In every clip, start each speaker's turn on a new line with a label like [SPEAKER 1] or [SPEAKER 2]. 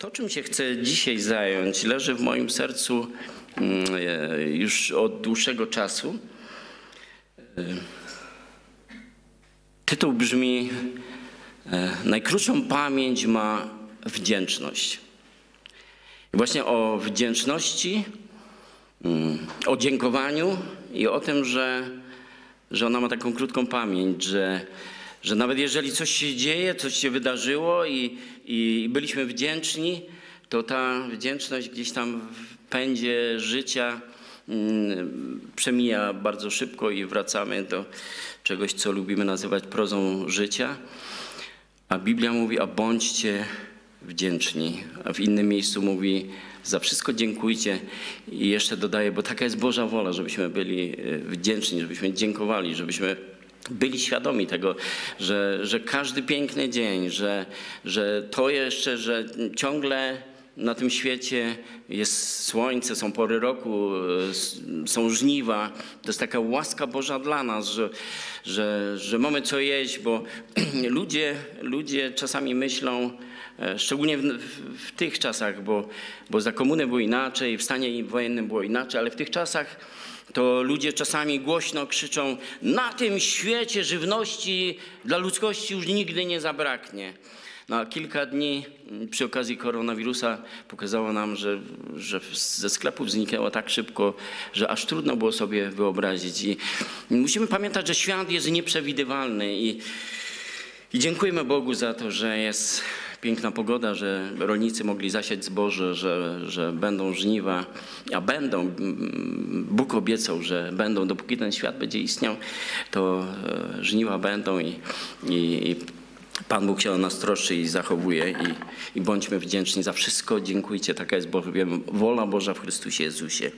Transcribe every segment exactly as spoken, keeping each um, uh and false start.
[SPEAKER 1] To, czym się chcę dzisiaj zająć, leży w moim sercu już od dłuższego czasu. Tytuł brzmi: Najkrótszą pamięć ma wdzięczność. I właśnie o wdzięczności, o dziękowaniu i o tym, że, że ona ma taką krótką pamięć, że, że nawet jeżeli coś się dzieje, coś się wydarzyło i, i byliśmy wdzięczni, to ta wdzięczność gdzieś tam w pędzie życia mm, przemija bardzo szybko i wracamy do czegoś, co lubimy nazywać prozą życia. A Biblia mówi: a bądźcie wdzięczni. A w innym miejscu mówi: za wszystko dziękujcie. I jeszcze dodaje, bo taka jest Boża wola, żebyśmy byli wdzięczni, żebyśmy dziękowali, żebyśmy byli świadomi tego, że, że każdy piękny dzień, że, że to jeszcze, że ciągle na tym świecie jest słońce, są pory roku, są żniwa. To jest taka łaska Boża dla nas, że, że, że mamy co jeść, bo ludzie, ludzie czasami myślą, szczególnie w, w, w tych czasach, bo, bo za komuny było inaczej, w stanie wojennym było inaczej, ale w tych czasach to ludzie czasami głośno krzyczą: na tym świecie żywności dla ludzkości już nigdy nie zabraknie. No, a kilka dni przy okazji koronawirusa pokazało nam, że, że ze sklepów zniknęło tak szybko, że aż trudno było sobie wyobrazić. I musimy pamiętać, że świat jest nieprzewidywalny i, i dziękujemy Bogu za to, że jest piękna pogoda, że rolnicy mogli zasiać zboże, że, że będą żniwa, a będą. Bóg obiecał, że będą, dopóki ten świat będzie istniał, to żniwa będą i, i, i Pan Bóg się o nas troszczy i zachowuje i, i bądźmy wdzięczni za wszystko. Dziękujcie, taka jest bowiem wola Boża w Chrystusie Jezusie.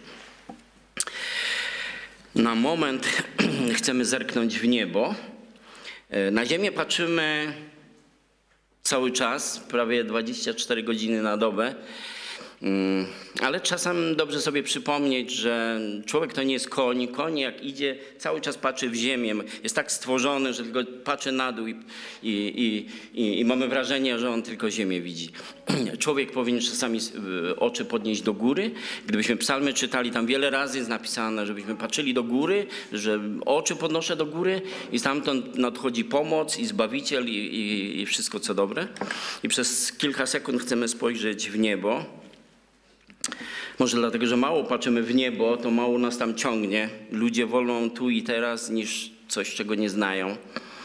[SPEAKER 1] Na moment chcemy zerknąć w niebo. Na ziemię patrzymy cały czas, prawie dwadzieścia cztery godziny na dobę. Ale czasem dobrze sobie przypomnieć, że człowiek to nie jest koń. Koń jak idzie, cały czas patrzy w ziemię. Jest tak stworzony, że tylko patrzy na dół i, i, i, i mamy wrażenie, że on tylko ziemię widzi. Człowiek powinien czasami oczy podnieść do góry. Gdybyśmy psalmy czytali, tam wiele razy jest napisane, żebyśmy patrzyli do góry, że oczy podnoszę do góry i stamtąd nadchodzi pomoc i Zbawiciel i, i, i wszystko co dobre. I przez kilka sekund chcemy spojrzeć w niebo. Może dlatego, że mało patrzymy w niebo, to mało nas tam ciągnie. Ludzie wolą tu i teraz niż coś, czego nie znają.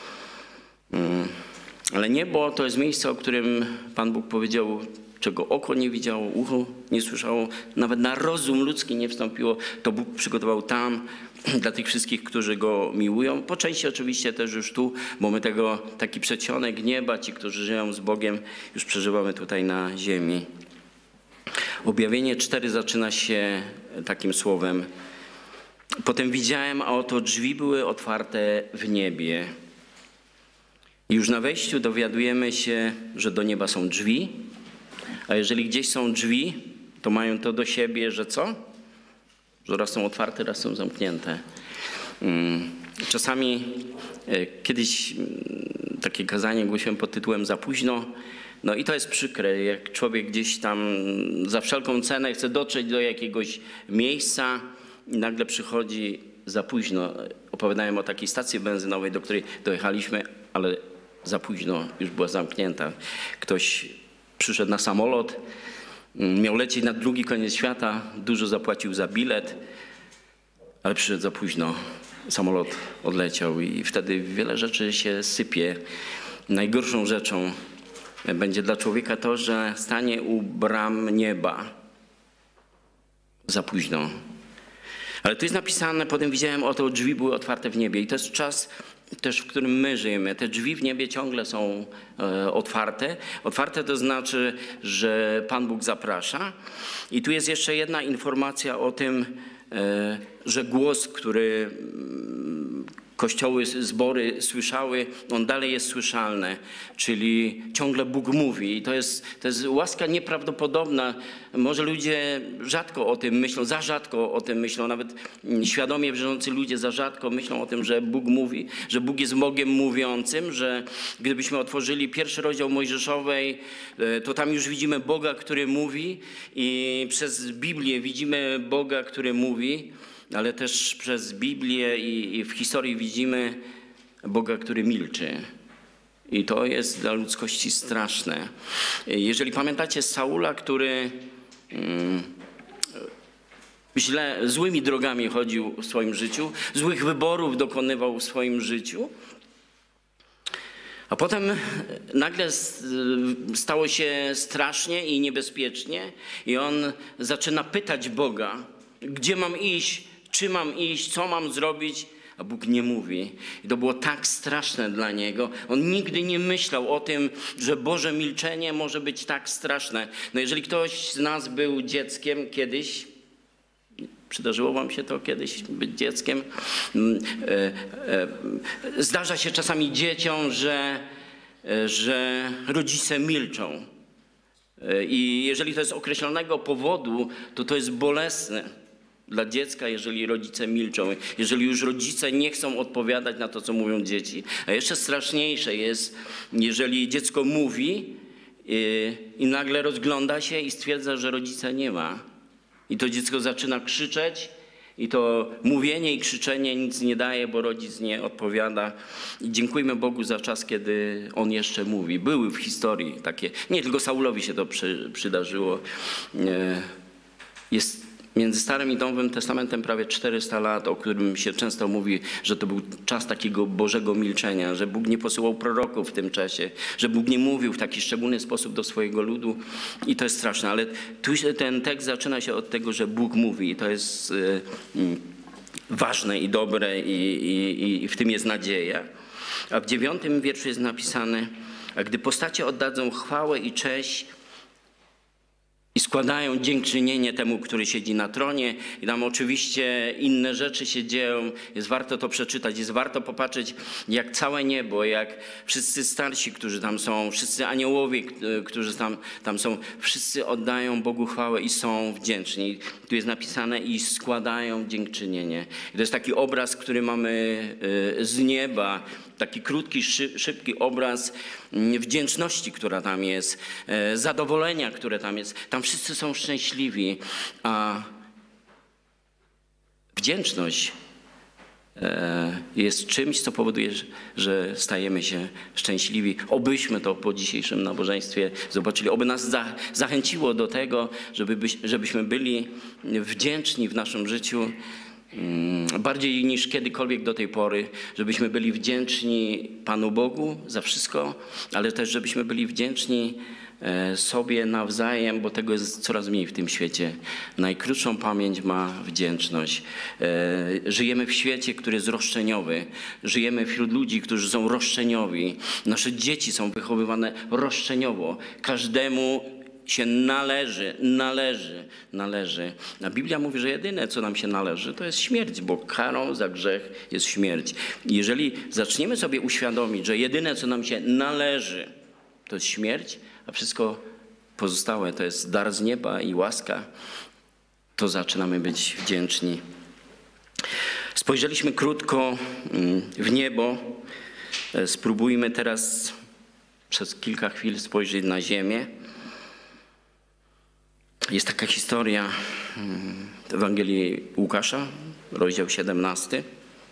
[SPEAKER 1] Ale niebo to jest miejsce, o którym Pan Bóg powiedział, czego oko nie widziało, ucho nie słyszało, nawet na rozum ludzki nie wstąpiło. To Bóg przygotował tam dla tych wszystkich, którzy Go miłują. Po części oczywiście też już tu, bo my tego, taki przedsionek nieba, ci, którzy żyją z Bogiem, już przeżywamy tutaj na ziemi. Objawienie cztery zaczyna się takim słowem: potem widziałem, a oto drzwi były otwarte w niebie. I już na wejściu dowiadujemy się, że do nieba są drzwi, a jeżeli gdzieś są drzwi, to mają to do siebie, że co? Że raz są otwarte, raz są zamknięte. Czasami kiedyś takie kazanie głosiłem pod tytułem Za późno. No i to jest przykre, jak człowiek gdzieś tam za wszelką cenę chce dotrzeć do jakiegoś miejsca i nagle przychodzi za późno. Opowiadałem o takiej stacji benzynowej, do której dojechaliśmy, ale za późno, już była zamknięta. Ktoś przyszedł na samolot, miał lecieć na drugi koniec świata, dużo zapłacił za bilet, ale przyszedł za późno. Samolot odleciał i wtedy wiele rzeczy się sypie. Najgorszą rzeczą będzie dla człowieka to, że stanie u bram nieba za późno. Ale tu jest napisane, potem widziałem, oto drzwi były otwarte w niebie. I to jest czas też, w którym my żyjemy. Te drzwi w niebie ciągle są e, otwarte. Otwarte to znaczy, że Pan Bóg zaprasza. I tu jest jeszcze jedna informacja o tym, e, że głos, który kościoły, zbory słyszały, on dalej jest słyszalny, czyli ciągle Bóg mówi. I to jest, to jest łaska nieprawdopodobna. Może ludzie rzadko o tym myślą, za rzadko o tym myślą, nawet świadomie wierzący ludzie za rzadko myślą o tym, że Bóg mówi, że Bóg jest Bogiem mówiącym, że gdybyśmy otworzyli pierwszy rozdział Mojżeszowej, to tam już widzimy Boga, który mówi i przez Biblię widzimy Boga, który mówi, ale też przez Biblię i, i w historii widzimy Boga, który milczy. I to jest dla ludzkości straszne. Jeżeli pamiętacie Saula, który mm, źle, złymi drogami chodził w swoim życiu, złych wyborów dokonywał w swoim życiu, a potem nagle stało się strasznie i niebezpiecznie i on zaczyna pytać Boga, gdzie mam iść, czy mam iść, co mam zrobić, a Bóg nie mówi. I to było tak straszne dla niego. On nigdy nie myślał o tym, że Boże milczenie może być tak straszne. No jeżeli ktoś z nas był dzieckiem kiedyś, przydarzyło wam się to kiedyś być dzieckiem? Zdarza się czasami dzieciom, że, że rodzice milczą. I jeżeli to jest z określonego powodu, to to jest bolesne dla dziecka, jeżeli rodzice milczą. Jeżeli już rodzice nie chcą odpowiadać na to, co mówią dzieci. A jeszcze straszniejsze jest, jeżeli dziecko mówi i, i nagle rozgląda się i stwierdza, że rodzica nie ma. I to dziecko zaczyna krzyczeć i to mówienie i krzyczenie nic nie daje, bo rodzic nie odpowiada. I dziękujmy Bogu za czas, kiedy on jeszcze mówi. Były w historii takie, nie tylko Saulowi się to przy, przydarzyło. Jest między Starym i Nowym Testamentem prawie czterysta lat, o którym się często mówi, że to był czas takiego Bożego milczenia, że Bóg nie posyłał proroków w tym czasie, że Bóg nie mówił w taki szczególny sposób do swojego ludu i to jest straszne. Ale tu ten tekst zaczyna się od tego, że Bóg mówi i to jest y, y, ważne i dobre i, i, i w tym jest nadzieja. A w dziewiątym wierszu jest napisane, a gdy postacie oddadzą chwałę i cześć i składają dziękczynienie temu, który siedzi na tronie. I tam oczywiście inne rzeczy się dzieją. Jest warto to przeczytać, jest warto popatrzeć, jak całe niebo, jak wszyscy starsi, którzy tam są, wszyscy aniołowie, którzy tam, tam są, wszyscy oddają Bogu chwałę i są wdzięczni. Tu jest napisane i składają dziękczynienie. I to jest taki obraz, który mamy z nieba, taki krótki, szybki obraz wdzięczności, która tam jest, zadowolenia, które tam jest. Tam wszyscy są szczęśliwi, a wdzięczność jest czymś, co powoduje, że stajemy się szczęśliwi. Obyśmy to po dzisiejszym nabożeństwie zobaczyli. Oby nas zachęciło do tego, żeby, żebyśmy byli wdzięczni w naszym życiu bardziej niż kiedykolwiek do tej pory, żebyśmy byli wdzięczni Panu Bogu za wszystko, ale też żebyśmy byli wdzięczni sobie nawzajem, bo tego jest coraz mniej w tym świecie. Najkrótszą pamięć ma wdzięczność. Żyjemy w świecie, który jest roszczeniowy. Żyjemy wśród ludzi, którzy są roszczeniowi. Nasze dzieci są wychowywane roszczeniowo. Każdemu się należy, należy, należy. A Biblia mówi, że jedyne, co nam się należy, to jest śmierć, bo karą za grzech jest śmierć. Jeżeli zaczniemy sobie uświadomić, że jedyne, co nam się należy, to jest śmierć, a wszystko pozostałe to jest dar z nieba i łaska, to zaczynamy być wdzięczni. Spojrzeliśmy krótko w niebo. Spróbujmy teraz przez kilka chwil spojrzeć na ziemię. Jest taka historia w Ewangelii Łukasza, rozdział siedemnasty.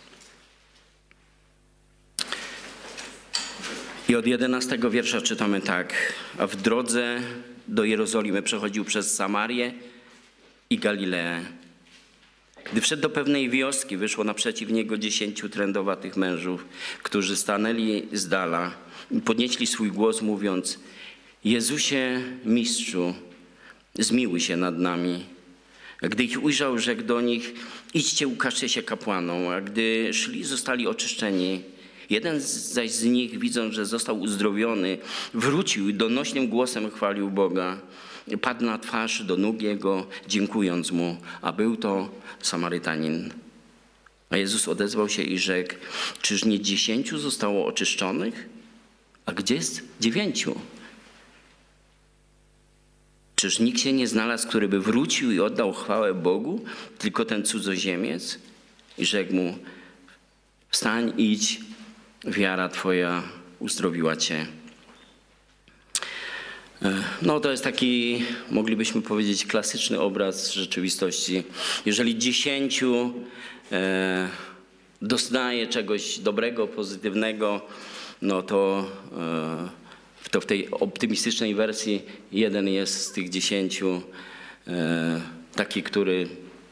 [SPEAKER 1] I od jedenastego wiersza czytamy tak. A w drodze do Jerozolimy przechodził przez Samarię i Galileę. Gdy wszedł do pewnej wioski, wyszło naprzeciw niego dziesięciu trędowatych mężów, którzy stanęli z dala i podnieśli swój głos, mówiąc: Jezusie, Mistrzu, zmiłuj się nad nami. A gdy ich ujrzał, rzekł do nich: idźcie, ukażcie się kapłanom. A gdy szli, zostali oczyszczeni. Jeden zaś z nich, widząc, że został uzdrowiony, wrócił i donośnym głosem chwalił Boga. Padł na twarz do nóg Jego, dziękując Mu, a był to Samarytanin. A Jezus odezwał się i rzekł, czyż nie dziesięciu zostało oczyszczonych? A gdzie jest dziewięciu? Czyż nikt się nie znalazł, który by wrócił i oddał chwałę Bogu, tylko ten cudzoziemiec? I rzekł mu, wstań, idź, wiara twoja uzdrowiła cię. No to jest taki, moglibyśmy powiedzieć, klasyczny obraz rzeczywistości. Jeżeli dziesięciu e, doznaje czegoś dobrego, pozytywnego, no to, e, to w tej optymistycznej wersji jeden jest z tych dziesięciu e, taki, który...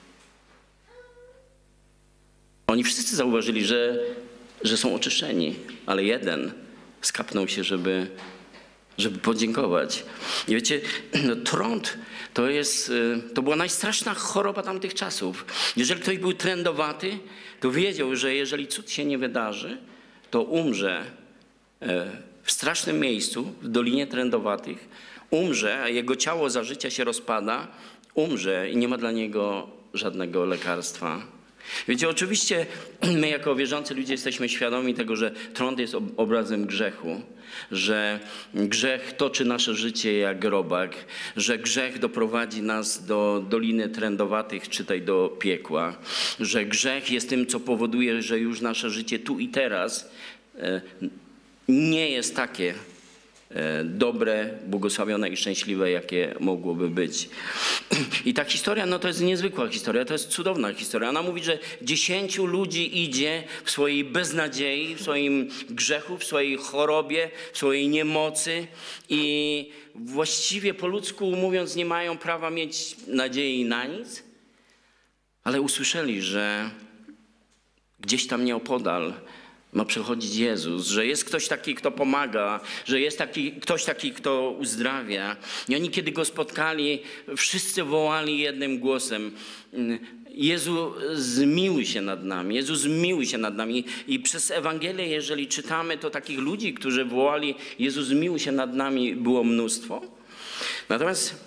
[SPEAKER 1] Oni wszyscy zauważyli, że, że są oczyszczeni, ale jeden skapnął się, żeby... żeby podziękować. I wiecie, no, trąd to jest, to była najstraszna choroba tamtych czasów. Jeżeli ktoś był trędowaty, to wiedział, że jeżeli cud się nie wydarzy, to umrze w strasznym miejscu, w Dolinie Trędowatych, umrze, a jego ciało za życia się rozpada, umrze i nie ma dla niego żadnego lekarstwa. Wiecie, oczywiście my jako wierzący ludzie jesteśmy świadomi tego, że trąd jest obrazem grzechu, że grzech toczy nasze życie jak robak, że grzech doprowadzi nas do Doliny Trędowatych, czytaj do piekła, że grzech jest tym, co powoduje, że już nasze życie tu i teraz nie jest takie dobre, błogosławione i szczęśliwe, jakie mogłoby być. I ta historia, no to jest niezwykła historia, to jest cudowna historia. Ona mówi, że dziesięciu ludzi idzie w swojej beznadziei, w swoim grzechu, w swojej chorobie, w swojej niemocy i właściwie po ludzku mówiąc nie mają prawa mieć nadziei na nic, ale usłyszeli, że gdzieś tam nieopodal ma przychodzić Jezus, że jest ktoś taki, kto pomaga, że jest taki, ktoś taki, kto uzdrawia. I oni, kiedy Go spotkali, wszyscy wołali jednym głosem: Jezu, zmiłuj się nad nami, Jezu, zmiłuj się nad nami. I przez Ewangelię, jeżeli czytamy, to takich ludzi, którzy wołali Jezu, zmiłuj się nad nami, było mnóstwo. Natomiast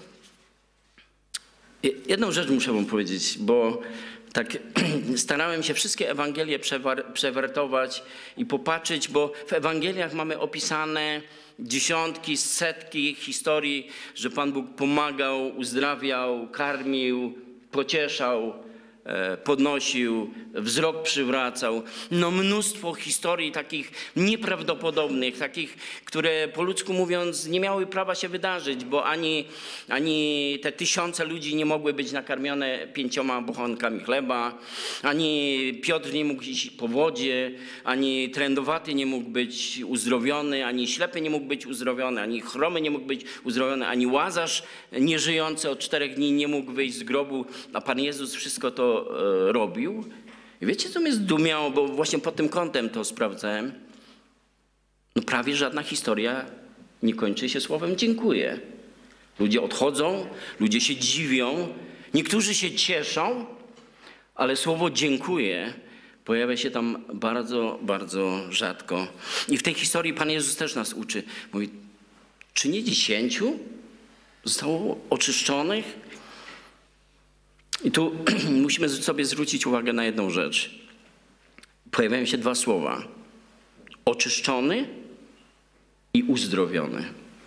[SPEAKER 1] jedną rzecz muszę wam powiedzieć, bo tak starałem się wszystkie Ewangelie przewertować i popatrzeć, bo w Ewangeliach mamy opisane dziesiątki, setki historii, że Pan Bóg pomagał, uzdrawiał, karmił, pocieszał, podnosił, wzrok przywracał. No mnóstwo historii takich nieprawdopodobnych, takich, które po ludzku mówiąc nie miały prawa się wydarzyć, bo ani, ani te tysiące ludzi nie mogły być nakarmione pięcioma bochenkami chleba, ani Piotr nie mógł iść po wodzie, ani trędowaty nie mógł być uzdrowiony, ani ślepy nie mógł być uzdrowiony, ani chromy nie mógł być uzdrowiony, ani Łazarz nieżyjący od czterech dni nie mógł wyjść z grobu, a Pan Jezus wszystko to robił. I wiecie, co mnie zdumiało, bo właśnie pod tym kątem to sprawdzałem. No prawie żadna historia nie kończy się słowem dziękuję. Ludzie odchodzą, ludzie się dziwią, niektórzy się cieszą, ale słowo dziękuję pojawia się tam bardzo, bardzo rzadko. I w tej historii Pan Jezus też nas uczy. Mówi, czy nie dziesięciu zostało oczyszczonych? I tu musimy sobie zwrócić uwagę na jedną rzecz. Pojawiają się dwa słowa. Oczyszczony i uzdrowiony.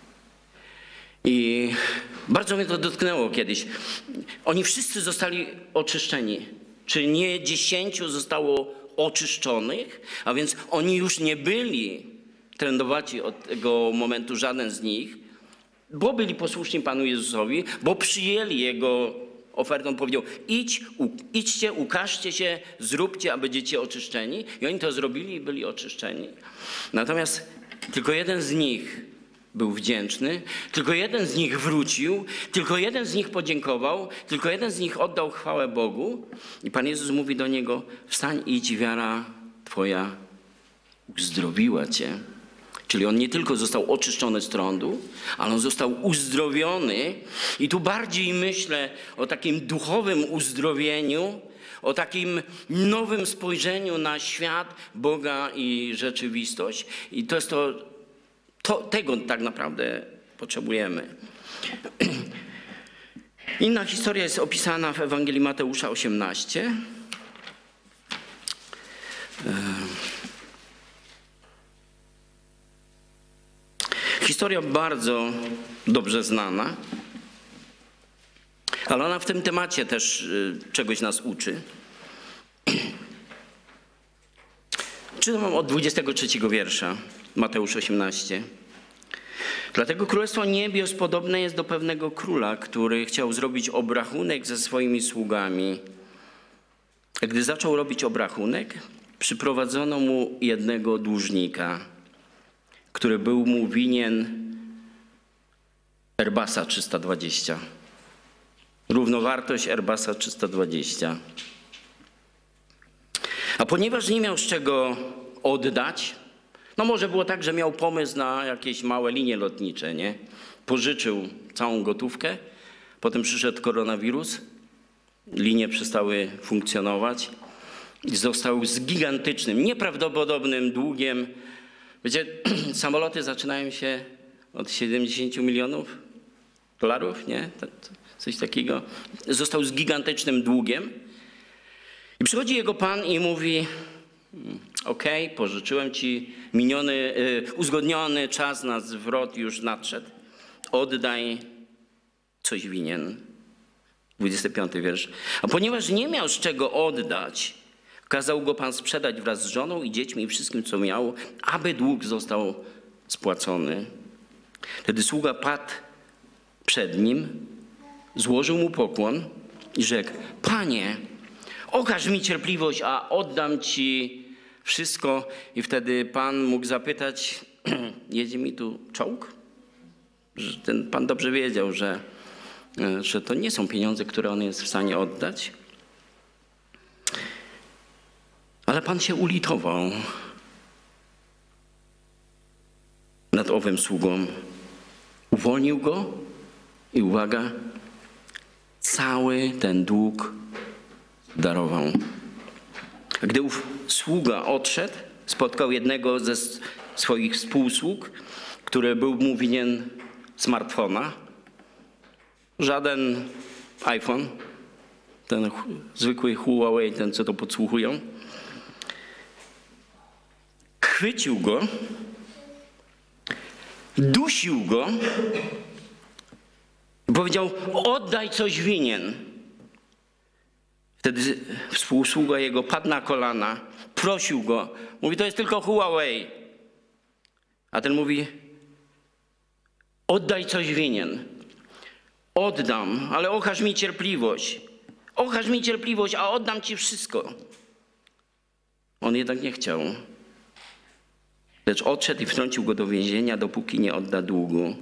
[SPEAKER 1] I bardzo mnie to dotknęło kiedyś. Oni wszyscy zostali oczyszczeni. Czy nie dziesięciu zostało oczyszczonych? A więc oni już nie byli trędowaci od tego momentu, żaden z nich, bo byli posłuszni Panu Jezusowi, bo przyjęli Jego ofertę. On powiedział, idź, u, idźcie, ukażcie się, zróbcie, a będziecie oczyszczeni. I oni to zrobili i byli oczyszczeni. Natomiast tylko jeden z nich był wdzięczny, tylko jeden z nich wrócił, tylko jeden z nich podziękował, tylko jeden z nich oddał chwałę Bogu. I Pan Jezus mówi do niego, wstań, idź, wiara twoja uzdrowiła cię. Czyli on nie tylko został oczyszczony z trądu, ale on został uzdrowiony. I tu bardziej myślę o takim duchowym uzdrowieniu, o takim nowym spojrzeniu na świat, Boga i rzeczywistość. I to jest to, to tego tak naprawdę potrzebujemy. Inna historia jest opisana w Ewangelii Mateusza osiemnaście. historia bardzo dobrze znana, ale ona w tym temacie też czegoś nas uczy. Czytam od dwudziestego trzeciego wiersza, Mateusz osiemnaście. Dlatego Królestwo Niebios podobne jest do pewnego króla, który chciał zrobić obrachunek ze swoimi sługami. A gdy zaczął robić obrachunek, przyprowadzono mu jednego dłużnika, który był mu winien Erbasa trzysta dwadzieścia. Równowartość Erbasa trzysta dwadzieścia. A ponieważ nie miał z czego oddać, no może było tak, że miał pomysł na jakieś małe linie lotnicze, nie? Pożyczył całą gotówkę, potem przyszedł koronawirus, linie przestały funkcjonować i został z gigantycznym, nieprawdopodobnym długiem. Wiecie, samoloty zaczynają się od siedemdziesięciu milionów dolarów, nie? Coś takiego. Został z gigantycznym długiem. I przychodzi jego pan i mówi: okej, okay, pożyczyłem ci, miniony, y, uzgodniony czas na zwrot już nadszedł. Oddaj, coś winien. dwudziesty piąty wiersz. A ponieważ nie miał z czego oddać, kazał go pan sprzedać wraz z żoną i dziećmi i wszystkim, co miał, aby dług został spłacony. Wtedy sługa padł przed nim, złożył mu pokłon i rzekł: Panie, okaż mi cierpliwość, a oddam ci wszystko. I wtedy pan mógł zapytać: jedzie mi tu czołg? Że ten pan dobrze wiedział, że, że to nie są pieniądze, które on jest w stanie oddać. Ale pan się ulitował nad owym sługą. Uwolnił go i uwaga, cały ten dług darował. A gdy ów sługa odszedł, spotkał jednego ze swoich współsług, który był mu winien smartfona. Żaden iPhone, ten zwykły Huawei, ten co to podsłuchują. Chwycił go, dusił go, powiedział: oddaj, coś winien. Wtedy współsługa jego padł na kolana, prosił go. Mówi: to jest tylko Huawei. A ten mówi: oddaj, coś winien. Oddam, ale okaż mi cierpliwość. Okaż mi cierpliwość, a oddam ci wszystko. On jednak nie chciał. Lecz odszedł i wtrącił go do więzienia, dopóki nie odda długu.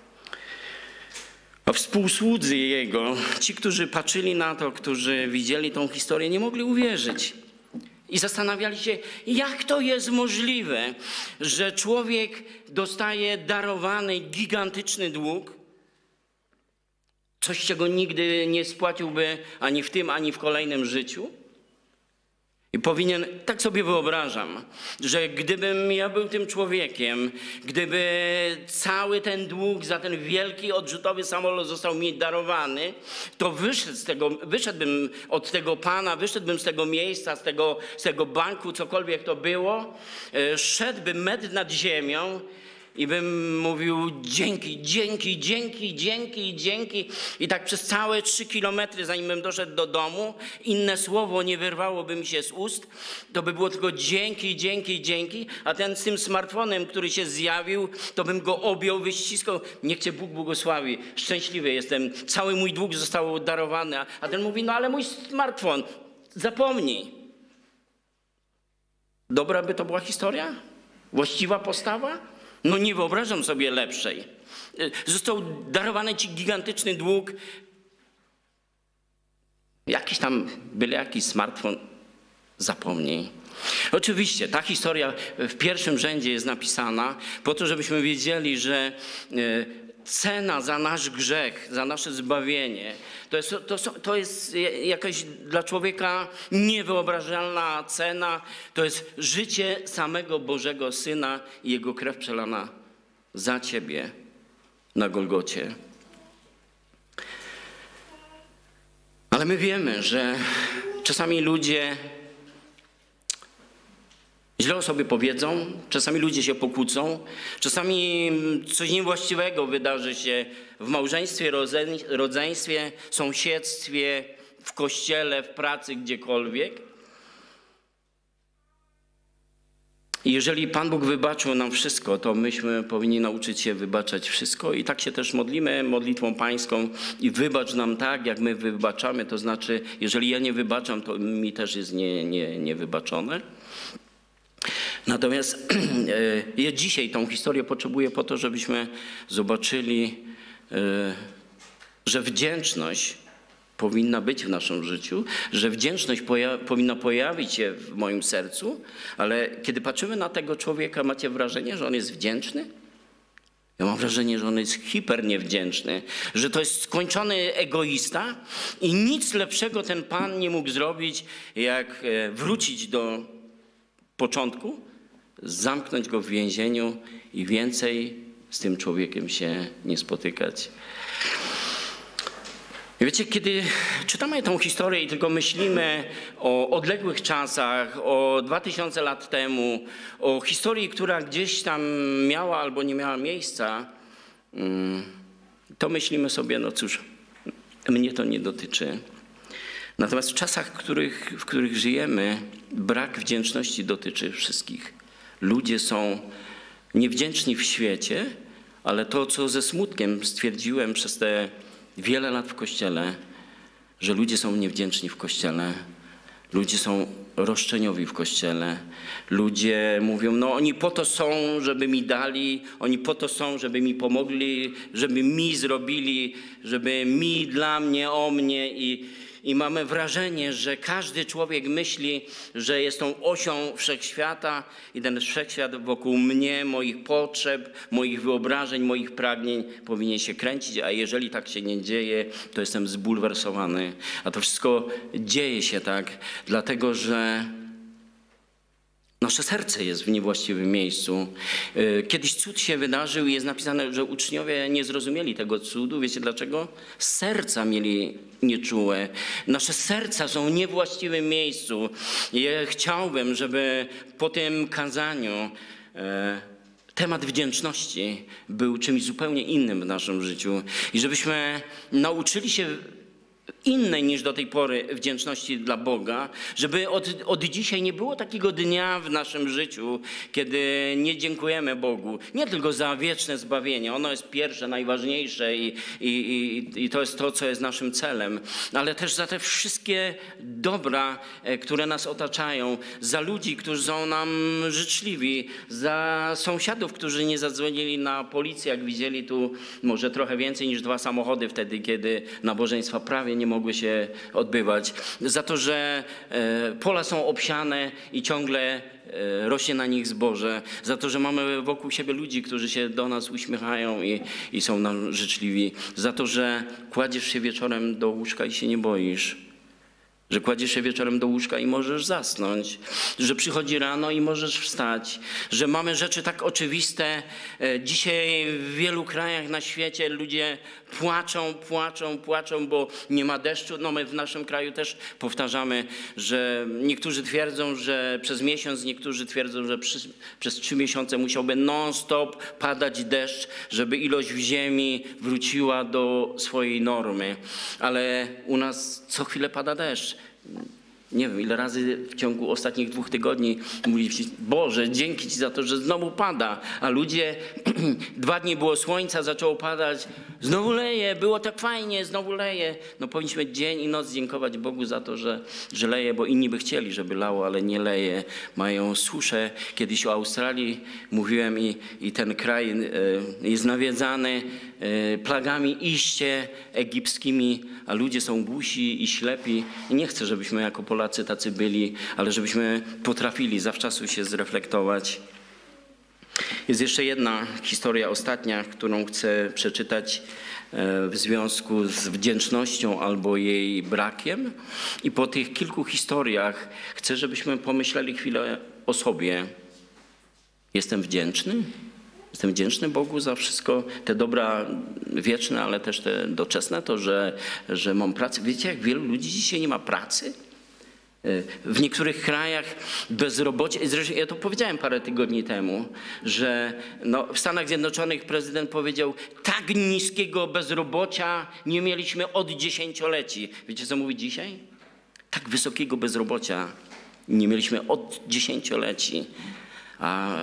[SPEAKER 1] A współsłudzy jego, ci, którzy patrzyli na to, którzy widzieli tą historię, nie mogli uwierzyć. I zastanawiali się, jak to jest możliwe, że człowiek dostaje darowany gigantyczny dług, coś, czego nigdy nie spłaciłby ani w tym, ani w kolejnym życiu. I powinien, tak sobie wyobrażam, że gdybym ja był tym człowiekiem, gdyby cały ten dług za ten wielki odrzutowy samolot został mi darowany, to wyszedł z tego, wyszedłbym od tego pana, wyszedłbym z tego miejsca, z tego, z tego banku, cokolwiek to było, szedłbym metr nad ziemią i bym mówił: dzięki, dzięki, dzięki, dzięki, dzięki. I tak przez całe trzy kilometry, zanim bym doszedł do domu, inne słowo nie wyrwałoby mi się z ust. To by było tylko dzięki, dzięki, dzięki. A ten z tym smartfonem, który się zjawił, to bym go objął, wyściskał. Niech cię Bóg błogosławi. Szczęśliwy jestem. Cały mój dług został darowany. A ten mówi: no ale mój smartfon, zapomnij. Dobra by to była historia? Właściwa postawa? No nie wyobrażam sobie lepszej. Został darowany ci gigantyczny dług. Jakiś tam, byle jakiś smartfon, zapomnij. Oczywiście ta historia w pierwszym rzędzie jest napisana po to, żebyśmy wiedzieli, że cena za nasz grzech, za nasze zbawienie, to jest, to, to jest jakaś dla człowieka niewyobrażalna cena. To jest życie samego Bożego Syna i Jego krew przelana za ciebie na Golgocie. Ale my wiemy, że czasami ludzie źle o sobie powiedzą, czasami ludzie się pokłócą, czasami coś niewłaściwego wydarzy się w małżeństwie, rodzeństwie, sąsiedztwie, w kościele, w pracy, gdziekolwiek. I jeżeli Pan Bóg wybaczył nam wszystko, to myśmy powinni nauczyć się wybaczać wszystko i tak się też modlimy modlitwą pańską i wybacz nam tak, jak my wybaczamy, to znaczy, jeżeli ja nie wybaczam, to mi też jest nie, nie, niewybaczone. Natomiast ja dzisiaj tą historię potrzebuję po to, żebyśmy zobaczyli, że wdzięczność powinna być w naszym życiu, że wdzięczność poja powinna pojawić się w moim sercu, ale kiedy patrzymy na tego człowieka, macie wrażenie, że on jest wdzięczny? Ja mam wrażenie, że on jest hiperniewdzięczny, że to jest skończony egoista i nic lepszego ten Pan nie mógł zrobić, jak wrócić do początku, zamknąć go w więzieniu i więcej z tym człowiekiem się nie spotykać. I wiecie, kiedy czytamy tę historię i tylko myślimy o odległych czasach, o dwa tysiące lat temu, o historii, która gdzieś tam miała albo nie miała miejsca, to myślimy sobie, no cóż, mnie to nie dotyczy. Natomiast w czasach, w których, w których żyjemy, brak wdzięczności dotyczy wszystkich. Ludzie są niewdzięczni w świecie, ale to, co ze smutkiem stwierdziłem przez te wiele lat w Kościele, że ludzie są niewdzięczni w Kościele, ludzie są roszczeniowi w Kościele, ludzie mówią, no oni po to są, żeby mi dali, oni po to są, żeby mi pomogli, żeby mi zrobili, żeby mi, dla mnie, o mnie i I mamy wrażenie, że każdy człowiek myśli, że jest tą osią wszechświata i ten wszechświat wokół mnie, moich potrzeb, moich wyobrażeń, moich pragnień powinien się kręcić, a jeżeli tak się nie dzieje, to jestem zbulwersowany. A to wszystko dzieje się tak, dlatego że nasze serce jest w niewłaściwym miejscu. Kiedyś cud się wydarzył i jest napisane, że uczniowie nie zrozumieli tego cudu. Wiecie dlaczego? Serca mieli nieczułe. Nasze serca są w niewłaściwym miejscu. I ja chciałbym, żeby po tym kazaniu e, temat wdzięczności był czymś zupełnie innym w naszym życiu. I żebyśmy nauczyli się innej niż do tej pory wdzięczności dla Boga, żeby od, od dzisiaj nie było takiego dnia w naszym życiu, kiedy nie dziękujemy Bogu. Nie tylko za wieczne zbawienie, ono jest pierwsze, najważniejsze i, i, i, i to jest to, co jest naszym celem, ale też za te wszystkie dobra, które nas otaczają, za ludzi, którzy są nam życzliwi, za sąsiadów, którzy nie zadzwonili na policję, jak widzieli tu może trochę więcej niż dwa samochody wtedy, kiedy nabożeństwa prawie nie mogły się odbywać, za to, że pola są obsiane i ciągle rośnie na nich zboże, za to, że mamy wokół siebie ludzi, którzy się do nas uśmiechają i, i są nam życzliwi, za to, że kładziesz się wieczorem do łóżka i się nie boisz, że kładziesz się wieczorem do łóżka i możesz zasnąć, że przychodzi rano i możesz wstać, że mamy rzeczy tak oczywiste. Dzisiaj w wielu krajach na świecie ludzie płaczą, płaczą, płaczą, bo nie ma deszczu. No my w naszym kraju też powtarzamy, że niektórzy twierdzą, że przez miesiąc, niektórzy twierdzą, że przy, przez trzy miesiące musiałby non-stop padać deszcz, żeby ilość w ziemi wróciła do swojej normy. Ale u nas co chwilę pada deszcz. Nie wiem, ile razy w ciągu ostatnich dwóch tygodni mówiliście, Boże, dzięki Ci za to, że znowu pada. A ludzie, dwa dni było słońca, zaczęło padać, znowu leje, było tak fajnie, znowu leje. No powinniśmy dzień i noc dziękować Bogu za to, że, że leje, bo inni by chcieli, żeby lało, ale nie leje. Mają suszę. Kiedyś o Australii mówiłem i, i ten kraj jest nawiedzany plagami iście egipskimi, a ludzie są głusi i ślepi. I nie chcę, żebyśmy jako Polacy tacy byli, ale żebyśmy potrafili zawczasu się zreflektować. Jest jeszcze jedna historia ostatnia, którą chcę przeczytać w związku z wdzięcznością albo jej brakiem. I po tych kilku historiach chcę, żebyśmy pomyśleli chwilę o sobie. Jestem wdzięczny? Jestem wdzięczny Bogu za wszystko, te dobra wieczne, ale też te doczesne, to, że, że mam pracę. Wiecie, jak wielu ludzi dzisiaj nie ma pracy? W niektórych krajach bezrobocie, zresztą ja to powiedziałem parę tygodni temu, że no w Stanach Zjednoczonych prezydent powiedział, tak niskiego bezrobocia nie mieliśmy od dziesięcioleci. Wiecie, co mówi dzisiaj? Tak wysokiego bezrobocia nie mieliśmy od dziesięcioleci. A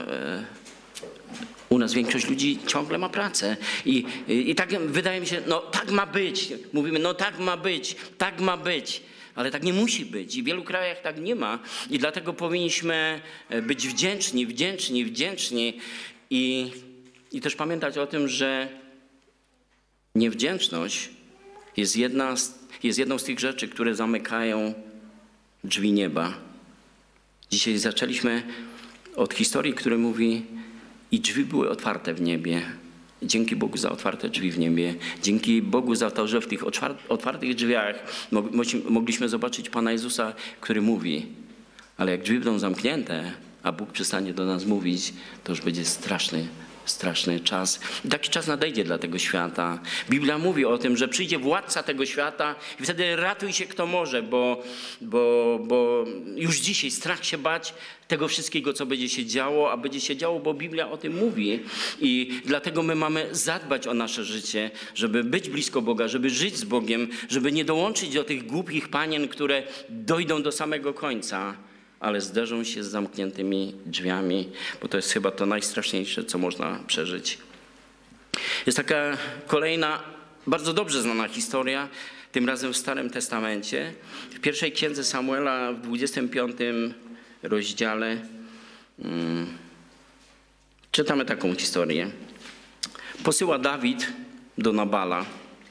[SPEAKER 1] u nas większość ludzi ciągle ma pracę. I, i, i tak wydaje mi się, no tak ma być. Mówimy, no tak ma być, tak ma być. Ale tak nie musi być i w wielu krajach tak nie ma i dlatego powinniśmy być wdzięczni, wdzięczni, wdzięczni i, i też pamiętać o tym, że niewdzięczność jest, jedna z, jest jedną z tych rzeczy, które zamykają drzwi nieba. Dzisiaj zaczęliśmy od historii, która mówi i drzwi były otwarte w niebie. Dzięki Bogu za otwarte drzwi w niebie. Dzięki Bogu za to, że w tych otwartych drzwiach mogliśmy zobaczyć Pana Jezusa, który mówi, ale jak drzwi będą zamknięte, a Bóg przestanie do nas mówić, to już będzie straszny, straszny czas. I taki czas nadejdzie dla tego świata. Biblia mówi o tym, że przyjdzie władca tego świata i wtedy ratuj się kto może, bo, bo, bo już dzisiaj strach się bać tego wszystkiego, co będzie się działo, a będzie się działo, bo Biblia o tym mówi. I dlatego my mamy zadbać o nasze życie, żeby być blisko Boga, żeby żyć z Bogiem, żeby nie dołączyć do tych głupich panien, które dojdą do samego końca, ale zderzą się z zamkniętymi drzwiami, bo to jest chyba to najstraszniejsze, co można przeżyć. Jest taka kolejna, bardzo dobrze znana historia, tym razem w Starym Testamencie. W pierwszej księdze Samuela, w dwudziestym piątym rozdziale, hmm, czytamy taką historię. Posyła Dawid do Nabala.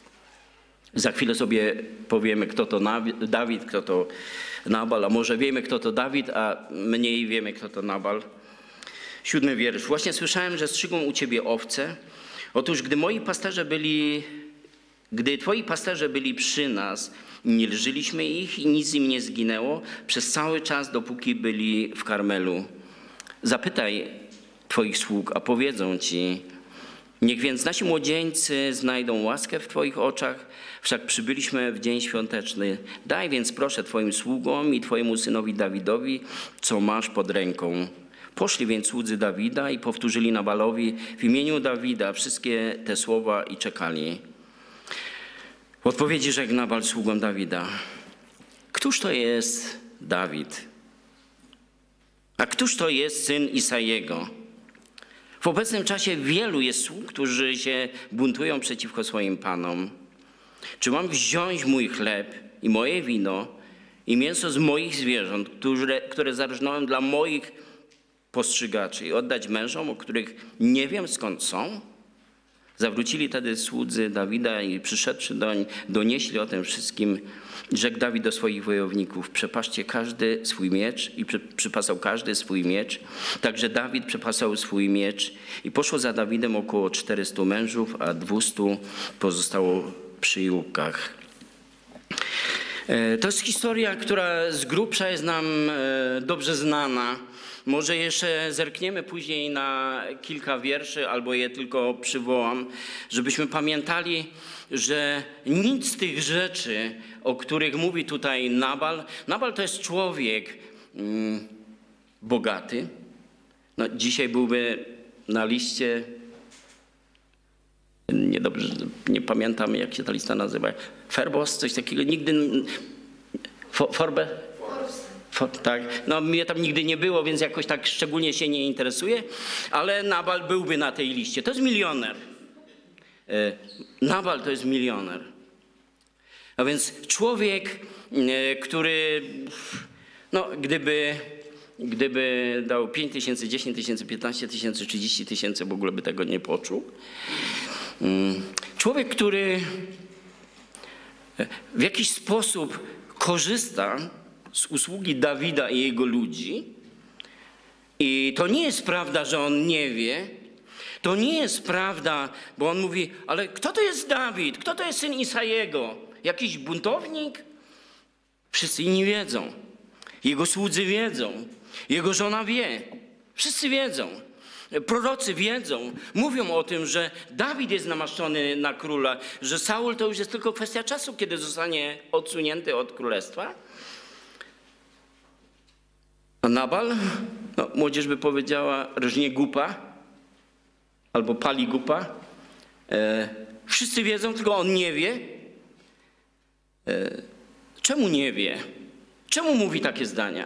[SPEAKER 1] Za chwilę sobie powiemy, kto to Dawid, kto to Nabal, a może wiemy, kto to Dawid, a mniej wiemy, kto to Nabal. Siódmy wiersz. Właśnie słyszałem, że strzygą u ciebie owce. Otóż, gdy moi pasterze byli, gdy twoi pasterze byli przy nas, nie lżyliśmy ich i nic im nie zginęło przez cały czas, dopóki byli w Karmelu. Zapytaj twoich sług, a powiedzą ci, niech więc nasi młodzieńcy znajdą łaskę w twoich oczach, wszak przybyliśmy w dzień świąteczny. Daj więc proszę twoim sługom i twojemu synowi Dawidowi, co masz pod ręką. Poszli więc słudzy Dawida i powtórzyli Nabalowi w imieniu Dawida wszystkie te słowa i czekali. W odpowiedzi rzekł Nabal sługom Dawida, któż to jest Dawid? A któż to jest syn Isajego? W obecnym czasie wielu jest sług, którzy się buntują przeciwko swoim panom. Czy mam wziąć mój chleb i moje wino i mięso z moich zwierząt, które, które zarżnąłem dla moich postrzygaczy i oddać mężom, o których nie wiem skąd są? Zawrócili wtedy słudzy Dawida i przyszedłszy doń, donieśli o tym wszystkim. Rzekł Dawid do swoich wojowników, przepaszcie każdy swój miecz i przy, przypasał każdy swój miecz. Także Dawid przepasał swój miecz i poszło za Dawidem około czterystu mężów, a dwustu pozostało przy łukach. To jest historia, która z grubsza jest nam dobrze znana. Może jeszcze zerkniemy później na kilka wierszy, albo je tylko przywołam, żebyśmy pamiętali, że nic z tych rzeczy, o których mówi tutaj Nabal, Nabal to jest człowiek mm, bogaty. No, dzisiaj byłby na liście, niedobrze, nie pamiętam jak się ta lista nazywa, Forbes, coś takiego, nigdy, Forbes? For, tak, no mnie tam nigdy nie było, więc jakoś tak szczególnie się nie interesuje, ale Nabal byłby na tej liście. To jest milioner. Nabal to jest milioner. A więc człowiek, który, no gdyby, gdyby dał pięć tysięcy, dziesięć tysięcy, piętnaście tysięcy, trzydzieści tysięcy, w ogóle by tego nie poczuł. Człowiek, który w jakiś sposób korzysta z usługi Dawida i jego ludzi. I to nie jest prawda, że on nie wie. To nie jest prawda, bo on mówi, ale kto to jest Dawid? Kto to jest syn Isajego? Jakiś buntownik? Wszyscy inni wiedzą. Jego słudzy wiedzą. Jego żona wie. Wszyscy wiedzą. Prorocy wiedzą. Mówią o tym, że Dawid jest namaszczony na króla, że Saul to już jest tylko kwestia czasu, kiedy zostanie odsunięty od królestwa. A Nabal, no, młodzież by powiedziała, rżnie gupa albo pali gupa. E, wszyscy wiedzą, tylko on nie wie. E, czemu nie wie? Czemu mówi takie zdania?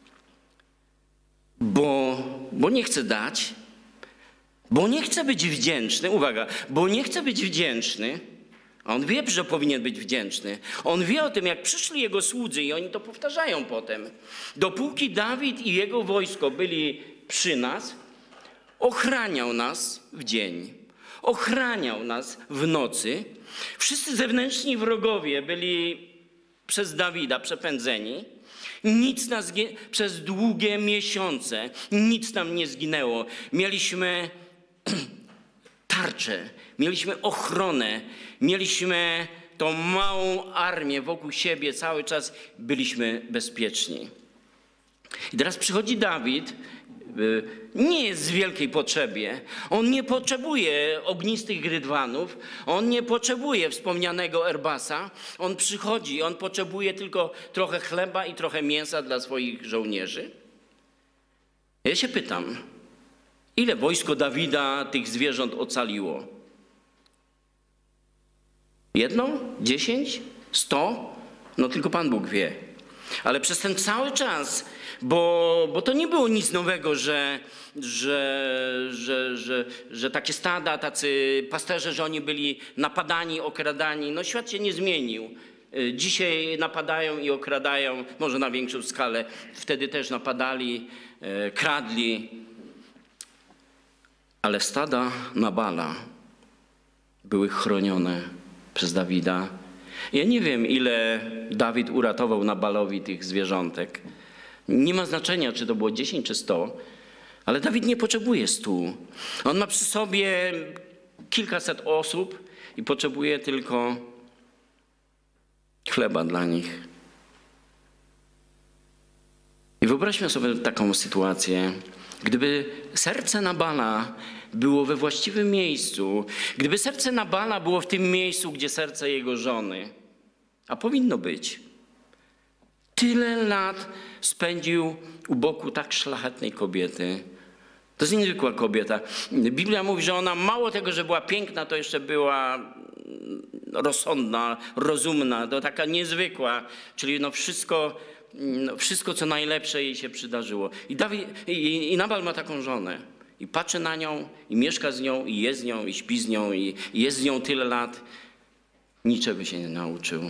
[SPEAKER 1] Bo, bo nie chce dać, bo nie chce być wdzięczny. Uwaga, bo nie chce być wdzięczny. A on wie, że powinien być wdzięczny. On wie o tym, jak przyszli jego słudzy i oni to powtarzają potem. Dopóki Dawid i jego wojsko byli przy nas, ochraniał nas w dzień, ochraniał nas w nocy. Wszyscy zewnętrzni wrogowie byli przez Dawida przepędzeni. Nic nas przez długie miesiące, nic nam nie zginęło. Mieliśmy tarczę, mieliśmy ochronę, mieliśmy tą małą armię wokół siebie, cały czas byliśmy bezpieczni. I teraz przychodzi Dawid, nie jest w wielkiej potrzebie. On nie potrzebuje ognistych rydwanów, on nie potrzebuje wspomnianego Erbasa. On przychodzi, on potrzebuje tylko trochę chleba i trochę mięsa dla swoich żołnierzy. Ja się pytam, ile wojsko Dawida tych zwierząt ocaliło? Jedno? Dziesięć? Sto? No tylko Pan Bóg wie. Ale przez ten cały czas, bo, bo to nie było nic nowego, że, że, że, że, że takie stada, tacy pasterze, że oni byli napadani, okradani. No świat się nie zmienił. Dzisiaj napadają i okradają, może na większą skalę. Wtedy też napadali, kradli. Ale stada Nabala były chronione przez Dawida. Ja nie wiem, ile Dawid uratował Nabalowi tych zwierzątek. Nie ma znaczenia, czy to było dziesięć czy sto, ale Dawid nie potrzebuje stu. On ma przy sobie kilkaset osób i potrzebuje tylko chleba dla nich. I wyobraźmy sobie taką sytuację, gdyby serce Nabala było we właściwym miejscu, gdyby serce Nabala było w tym miejscu, gdzie serce jego żony, a powinno być. Tyle lat spędził u boku tak szlachetnej kobiety. To jest niezwykła kobieta. Biblia mówi, że ona mało tego, że była piękna, to jeszcze była rozsądna, rozumna, to taka niezwykła, czyli no wszystko, no wszystko co najlepsze jej się przydarzyło. I, Dawid, i, i Nabal ma taką żonę. I patrzy na nią, i mieszka z nią, i jest z nią, i śpi z nią, i, i jest z nią tyle lat. Niczego się nie nauczył.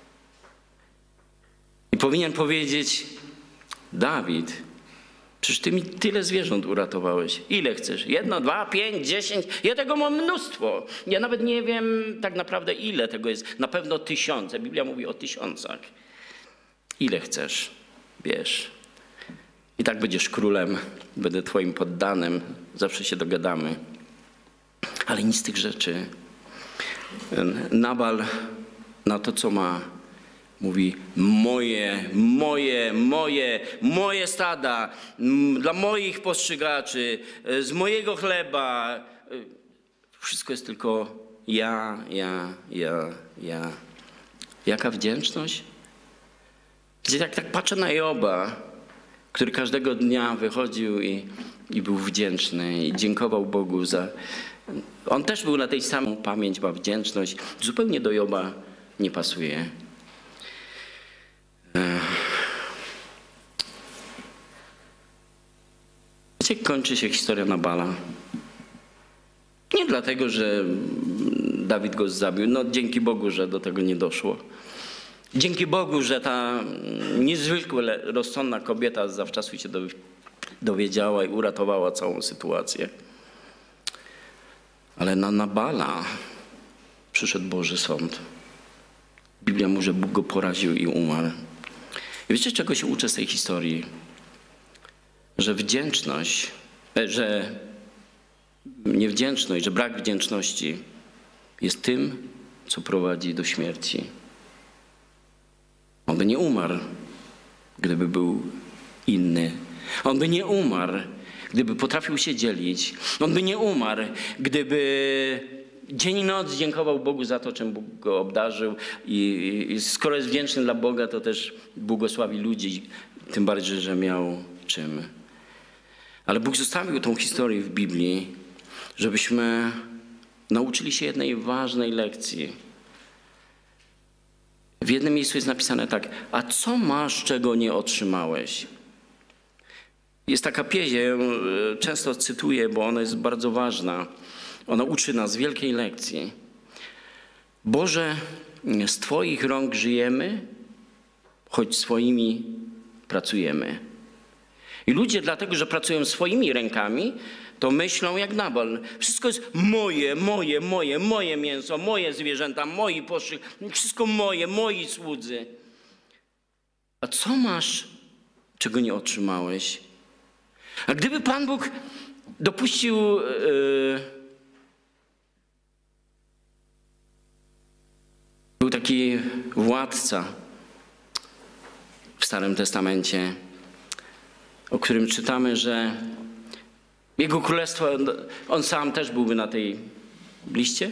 [SPEAKER 1] I powinien powiedzieć, Dawid, przecież ty mi tyle zwierząt uratowałeś. Ile chcesz? Jedno, dwa, pięć, dziesięć? Ja tego mam mnóstwo. Ja nawet nie wiem tak naprawdę ile tego jest. Na pewno tysiące. Biblia mówi o tysiącach. Ile chcesz? Bierz. I tak będziesz królem. Będę twoim poddanym. Zawsze się dogadamy. Ale nic z tych rzeczy. Nabal na to, co ma, mówi moje, moje, moje, moje stada, dla moich postrzygaczy, z mojego chleba. Wszystko jest tylko ja, ja, ja, ja. Jaka wdzięczność? Gdzie tak, tak patrzę na Joba, który każdego dnia wychodził i, i był wdzięczny i dziękował Bogu za... On też był na tej samej pamięć, ma wdzięczność. Zupełnie do Joba nie pasuje. Wiecie, jak kończy się historia Nabala? Nie dlatego, że Dawid go zabił. No dzięki Bogu, że do tego nie doszło. Dzięki Bogu, że ta niezwykle rozsądna kobieta zawczasu się dowiedziała i uratowała całą sytuację. Ale na Nabala przyszedł Boży sąd. Biblia mówi, że Bóg go poraził i umarł. I wiecie, czego się uczę z tej historii? Że wdzięczność, że niewdzięczność, że brak wdzięczności jest tym, co prowadzi do śmierci. On by nie umarł, gdyby był inny. On by nie umarł, gdyby potrafił się dzielić. On by nie umarł, gdyby dzień i noc dziękował Bogu za to, czym Bóg go obdarzył. I, i skoro jest wdzięczny dla Boga, to też błogosławi ludzi. Tym bardziej, że miał czym. Ale Bóg zostawił tą historię w Biblii, żebyśmy nauczyli się jednej ważnej lekcji. W jednym miejscu jest napisane tak: a co masz, czego nie otrzymałeś? Jest taka pieśń, ja ją często cytuję, bo ona jest bardzo ważna. Ona uczy nas wielkiej lekcji. Boże, z Twoich rąk żyjemy, choć swoimi pracujemy. I ludzie dlatego, że pracują swoimi rękami, to myślą jak Nabal. Wszystko jest moje, moje, moje, moje mięso, moje zwierzęta, moi poszyk, wszystko moje, moi słudzy. A co masz, czego nie otrzymałeś? A gdyby Pan Bóg dopuścił yy, był taki władca w Starym Testamencie, o którym czytamy, że jego królestwo, on sam też byłby na tej liście,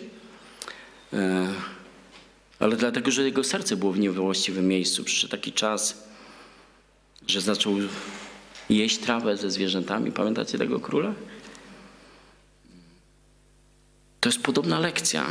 [SPEAKER 1] ale dlatego, że jego serce było w niewłaściwym miejscu. Przyszedł taki czas, że zaczął jeść trawę ze zwierzętami. Pamiętacie tego króla? To jest podobna lekcja.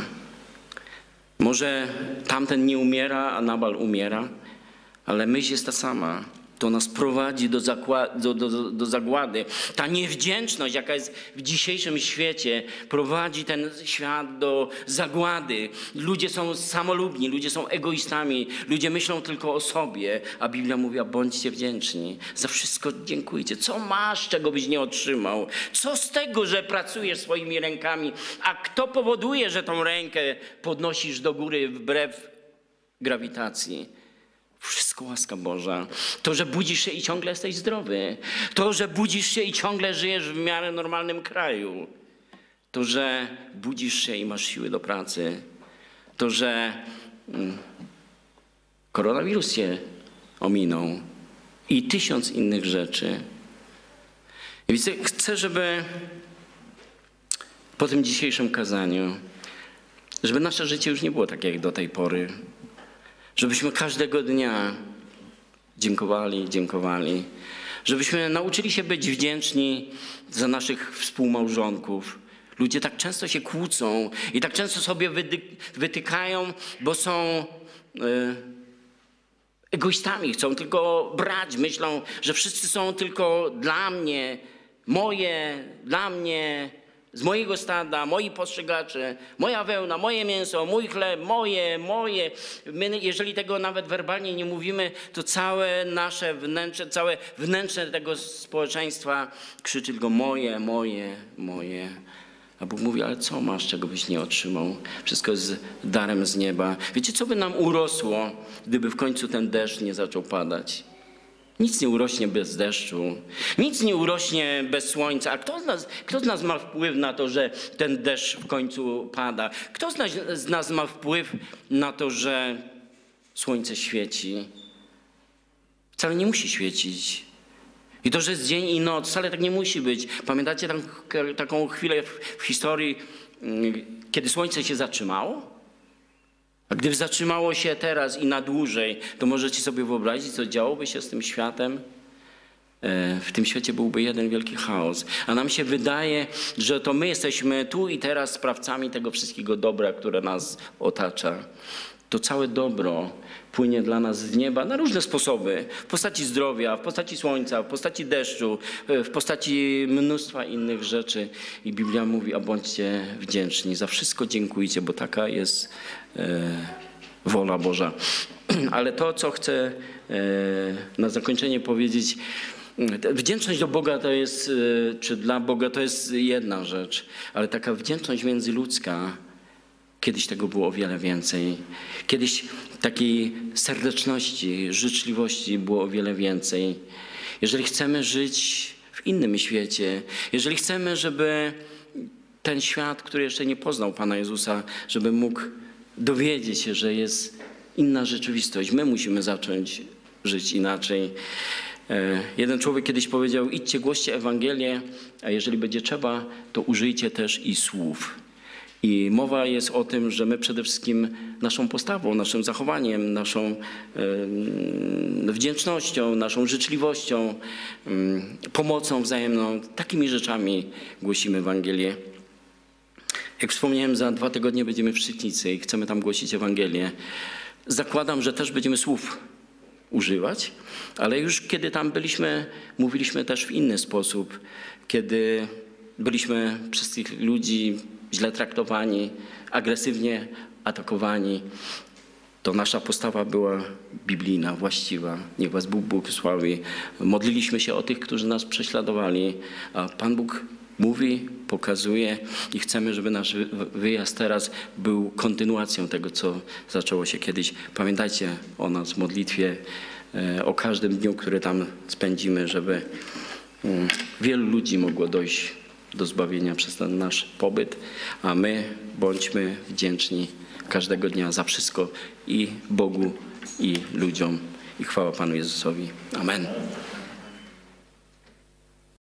[SPEAKER 1] Może tamten nie umiera, a Nabal umiera, ale myśl jest ta sama. To nas prowadzi do, do, do, do zagłady. Ta niewdzięczność, jaka jest w dzisiejszym świecie, prowadzi ten świat do zagłady. Ludzie są samolubni, ludzie są egoistami, ludzie myślą tylko o sobie, a Biblia mówi: bądźcie wdzięczni. Za wszystko dziękujcie. Co masz, czego byś nie otrzymał? Co z tego, że pracujesz swoimi rękami? A kto powoduje, że tą rękę podnosisz do góry wbrew grawitacji? Wszystko łaska Boża. To, że budzisz się i ciągle jesteś zdrowy. To, że budzisz się i ciągle żyjesz w miarę normalnym kraju. To, że budzisz się i masz siły do pracy. To, że mm, koronawirus cię ominął. I tysiąc innych rzeczy. I widzę, chcę, żeby po tym dzisiejszym kazaniu, żeby nasze życie już nie było takie jak do tej pory. Żebyśmy każdego dnia dziękowali, dziękowali. Żebyśmy nauczyli się być wdzięczni za naszych współmałżonków. Ludzie tak często się kłócą i tak często sobie wytykają, bo są y, egoistami. Chcą tylko brać. Myślą, że wszyscy są tylko dla mnie, moje, dla mnie, z mojego stada, moi postrzegacze, moja wełna, moje mięso, mój chleb, moje, moje. My, jeżeli tego nawet werbalnie nie mówimy, to całe nasze wnętrze, całe wnętrze tego społeczeństwa krzyczy tylko moje, moje, moje. A Bóg mówi: ale co masz, czego byś nie otrzymał? Wszystko jest darem z nieba. Wiecie, co by nam urosło, gdyby w końcu ten deszcz nie zaczął padać? Nic nie urośnie bez deszczu, nic nie urośnie bez słońca. A kto z nas, kto z nas ma wpływ na to, że ten deszcz w końcu pada? Kto z nas, z nas ma wpływ na to, że słońce świeci? Wcale nie musi świecić. I to, że jest dzień i noc, wcale tak nie musi być. Pamiętacie tam, taką chwilę w, w historii, kiedy słońce się zatrzymało? A gdyby zatrzymało się teraz i na dłużej, to możecie sobie wyobrazić, co działoby się z tym światem? W tym świecie byłby jeden wielki chaos. A nam się wydaje, że to my jesteśmy tu i teraz sprawcami tego wszystkiego dobra, które nas otacza. To całe dobro płynie dla nas z nieba na różne sposoby. W postaci zdrowia, w postaci słońca, w postaci deszczu, w postaci mnóstwa innych rzeczy. I Biblia mówi: a bądźcie wdzięczni. Za wszystko dziękujcie, bo taka jest e, wola Boża. Ale to, co chcę e, na zakończenie powiedzieć, wdzięczność do Boga to jest, e, czy dla Boga to jest jedna rzecz, ale taka wdzięczność międzyludzka, kiedyś tego było o wiele więcej. Kiedyś takiej serdeczności, życzliwości było o wiele więcej. Jeżeli chcemy żyć w innym świecie, jeżeli chcemy, żeby ten świat, który jeszcze nie poznał Pana Jezusa, żeby mógł dowiedzieć się, że jest inna rzeczywistość, my musimy zacząć żyć inaczej. Jeden człowiek kiedyś powiedział: idźcie, głoście Ewangelię, a jeżeli będzie trzeba, to użyjcie też i słów. I mowa jest o tym, że my przede wszystkim naszą postawą, naszym zachowaniem, naszą y, wdzięcznością, naszą życzliwością, y, pomocą wzajemną, takimi rzeczami głosimy Ewangelię. Jak wspomniałem, za dwa tygodnie będziemy w Szczytnicy i chcemy tam głosić Ewangelię. Zakładam, że też będziemy słów używać, ale już kiedy tam byliśmy, mówiliśmy też w inny sposób, kiedy byliśmy przez tych ludzi źle traktowani, agresywnie atakowani, to nasza postawa była biblijna, właściwa. Niech was Bóg błogosławi. Modliliśmy się o tych, którzy nas prześladowali, a Pan Bóg mówi, pokazuje i chcemy, żeby nasz wyjazd teraz był kontynuacją tego, co zaczęło się kiedyś. Pamiętajcie o nas w modlitwie, o każdym dniu, który tam spędzimy, żeby wielu ludzi mogło dojść do zbawienia przez ten nasz pobyt, a my bądźmy wdzięczni każdego dnia za wszystko i Bogu, i ludziom. I chwała Panu Jezusowi. Amen.